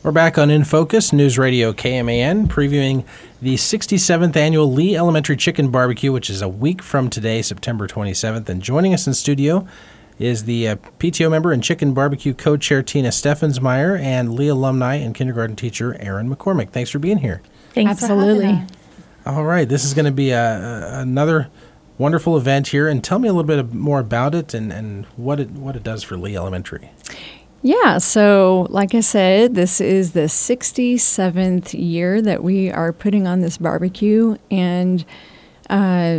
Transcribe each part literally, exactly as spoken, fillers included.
We're back on In Focus, News Radio K M A N, previewing the sixty-seventh Annual Lee Elementary Chicken Barbecue, which is a week from today, September twenty-seventh. And joining us in studio is the uh, P T O member and Chicken Barbecue co-chair Tina Steffensmeyer and Lee alumni and kindergarten teacher Erin McCormick. Thanks for being here. Thanks Absolutely. for having us. All right, this is going to be a, a, another wonderful event here. And tell me a little bit more about it and, and what it what it does for Lee Elementary. Yeah, so like I said, this is the sixty-seventh year that we are putting on this barbecue. And uh,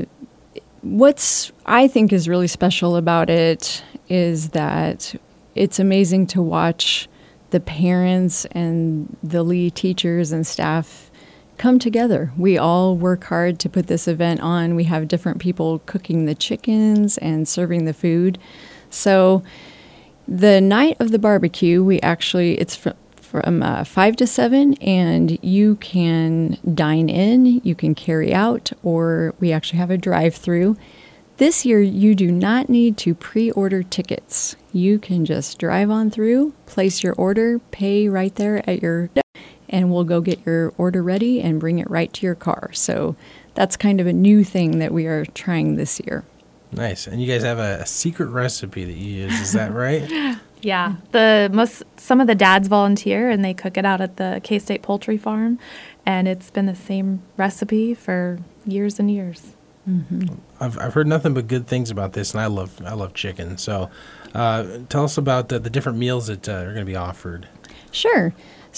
what's I think is really special about it is that it's amazing to watch the parents and the Lee teachers and staff come together. We all work hard to put this event on. We have different people cooking the chickens and serving the food. So the night of the barbecue, we actually, it's fr- from uh, five to seven, and you can dine in, you can carry out, or we actually have a drive-through. This year, you do not need to pre-order tickets. You can just drive on through, place your order, pay right there at your, and we'll go get your order ready and bring it right to your car. So that's kind of a new thing that we are trying this year. Nice. And you guys have a, a secret recipe that you use, is that right? Yeah. The most some of the dads volunteer and they cook it out at the K-State Poultry Farm, and it's been the same recipe for years and years. Mm-hmm. I've I've heard nothing but good things about this, and I love I love chicken. So, uh, tell us about the, the different meals that uh, are going to be offered. Sure.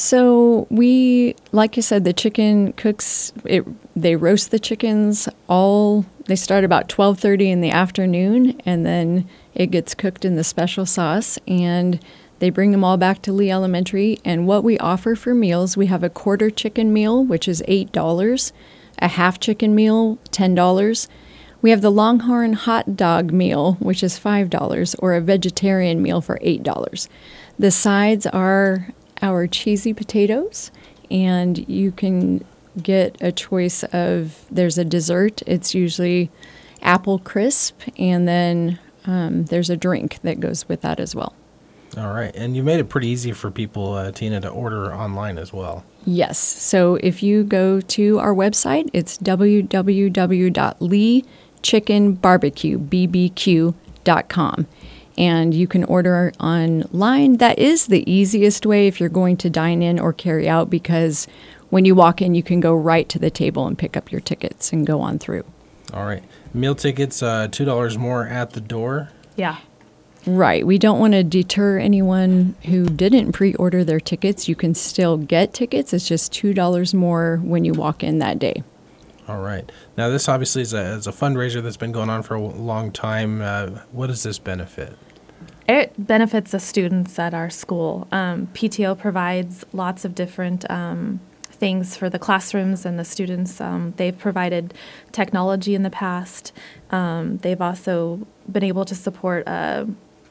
So we, like you said, the chicken cooks, it, they roast the chickens all, they start about twelve thirty in the afternoon, and then it gets cooked in the special sauce, and they bring them all back to Lee Elementary. And what we offer for meals, we have a quarter chicken meal, which is eight dollars, a half chicken meal, ten dollars. We have the Longhorn hot dog meal, which is five dollars, or a vegetarian meal for eight dollars. The sides are our cheesy potatoes, and you can get a choice of, there's a dessert, it's usually apple crisp, and then um, there's a drink that goes with that as well. All right. And you made it pretty easy for people, uh, Tina, to order online as well. Yes. So if you go to our website, it's w w w dot lee chicken barbecue b b q dot com. And you can order online. That is the easiest way if you're going to dine in or carry out, because when you walk in, you can go right to the table and pick up your tickets and go on through. All right. Meal tickets, uh, two dollars more at the door. Yeah. Right. We don't want to deter anyone who didn't pre-order their tickets. You can still get tickets. It's just two dollars more when you walk in that day. All right. Now, this obviously is a, is a fundraiser that's been going on for a long time. Uh, what does this benefit? It benefits the students at our school. Um, P T O provides lots of different um, things for the classrooms and the students. Um, they've provided technology in the past. Um, they've also been able to support a,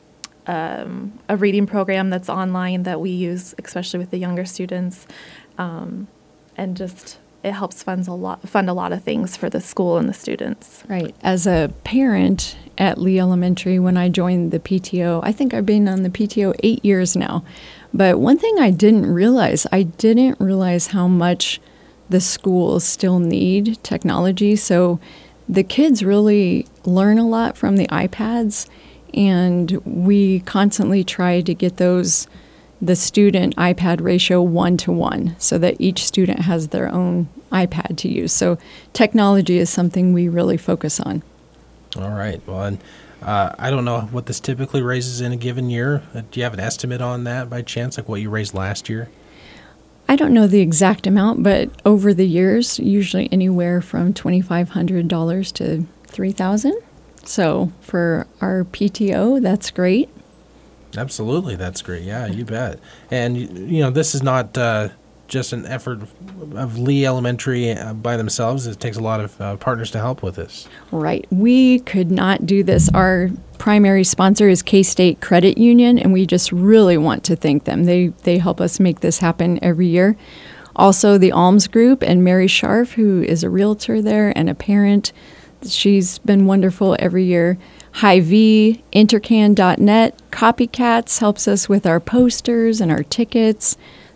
um, a reading program that's online that we use, especially with the younger students. Um, and just it helps funds a lot, fund a lot of things for the school and the students. Right. As a parent at Lee Elementary, when I joined the P T O, I think I've been on the P T O eight years now. But one thing I didn't realize, I didn't realize how much the schools still need technology. So the kids really learn a lot from the iPads, and we constantly try to get those, the student iPad ratio one to one, so that each student has their own iPad to use. So technology is something we really focus on. All right. Well, and uh, I don't know what this typically raises in a given year. Uh, do you have an estimate on that by chance, like what you raised last year? I don't know the exact amount, but over the years, usually anywhere from twenty-five hundred dollars to three thousand dollars. So for our P T O, that's great. Absolutely, that's great. Yeah, you bet. And, you know, this is not uh, just an effort of Lee Elementary uh, by themselves. It takes a lot of uh, partners to help with this. Right. We could not do this. Our primary sponsor is K-State Credit Union, and we just really want to thank them. They they help us make this happen every year. Also, the Alms Group and Mary Scharf, who is a realtor there and a parent. She's been wonderful every year. Hy-Vee, Intercan dot net, Copycats helps us with our posters and our tickets.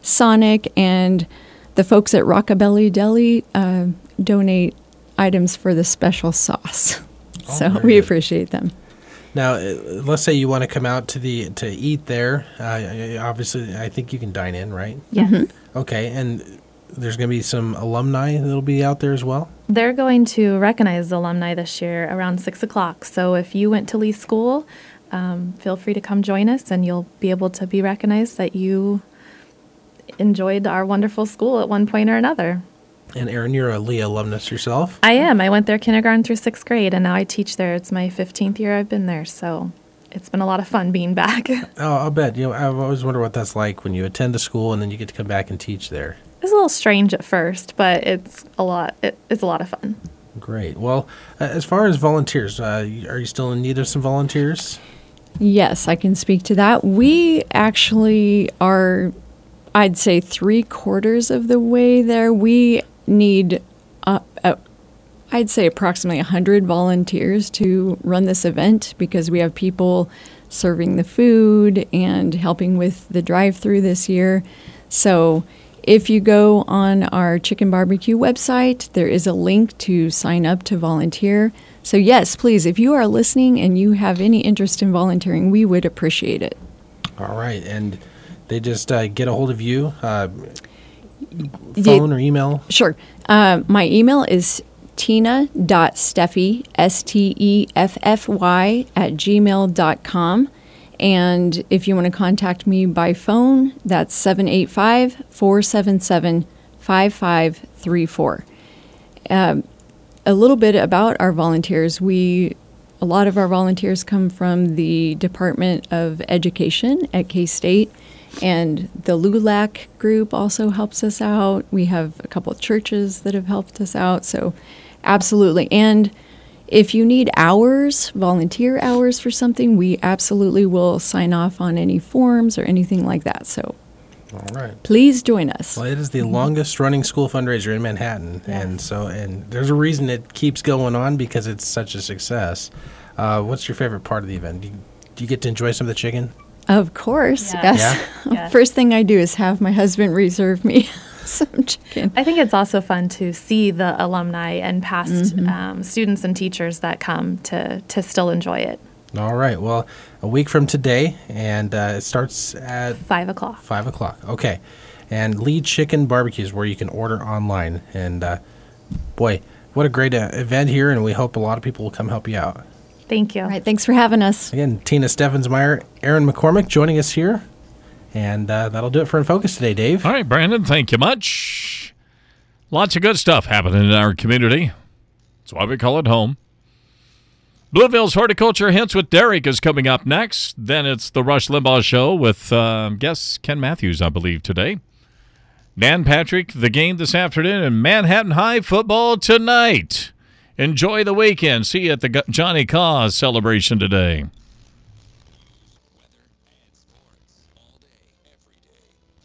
Sonic, and the folks at Rockabilly Deli uh, donate items for the special sauce. Oh, so very we good. appreciate them. Now, uh, let's say you want to come out to the to eat there. Uh, obviously, I think you can dine in, right? Yes. Okay, and there's going to be some alumni that'll be out there as well. They're going to recognize alumni this year around six o'clock. So if you went to Lee School, um, feel free to come join us, and you'll be able to be recognized that you enjoyed our wonderful school at one point or another. And Erin, you're a Lee alumnus yourself. I am. I went there kindergarten through sixth grade, and now I teach there. It's my fifteenth year I've been there, so it's been a lot of fun being back. Oh, I'll bet. You know, I've always wondered what that's like when you attend a school and then you get to come back and teach there. It's a little strange at first, but it's a lot. It, it's a lot of fun. Great. Well, uh, as far as volunteers, uh, are you still in need of some volunteers? Yes, I can speak to that. We actually are, I'd say, three quarters of the way there. We need, uh, uh, I'd say, approximately one hundred volunteers to run this event because we have people serving the food and helping with the drive-through this year. So if you go on our Chicken Barbecue website, there is a link to sign up to volunteer. So yes, please, if you are listening and you have any interest in volunteering, we would appreciate it. All right. And they just uh, get a hold of you, uh, Ye- phone or email? Sure. Uh, my email is tina.steffy, S T E F F Y, at gmail dot com. And if you want to contact me by phone, that's seven eight five, four seven seven, five five three four. Um, a little bit about our volunteers. We, a lot of our volunteers come from the Department of Education at K-State, and the L U L A C group also helps us out. We have a couple of churches that have helped us out, so absolutely. And if you need hours, volunteer hours for something, we absolutely will sign off on any forms or anything like that. So All right. please join us. Well, it is the longest running school fundraiser in Manhattan, and Yes. so and there's a reason it keeps going on because it's such a success. Uh, what's your favorite part of the event? Do you, do you get to enjoy some of the chicken? Of course, Yeah. yes. Yeah. First thing I do is have my husband reserve me some chicken. I think it's also fun to see the alumni and past Mm-hmm. um, students and teachers that come to, to still enjoy it. All right. Well, a week from today, and uh, it starts at Five o'clock. five o'clock. Okay. And Lee Chicken Barbecue is where you can order online. And uh, boy, what a great uh, event here, and we hope a lot of people will come help you out. Thank you. All right, thanks for having us. Again, Tina Steffensmeyer, Erin McCormick joining us here. And uh, that'll do it for In Focus today, Dave. All right, Brandon, thank you much. Lots of good stuff happening in our community. That's why we call it home. Blueville's Horticulture Hints with Derek is coming up next. Then it's the Rush Limbaugh Show with uh, guest Ken Matthews, I believe, today. Dan Patrick, the game this afternoon, and Manhattan High football tonight. Enjoy the weekend. See you at the Johnny Cause celebration today.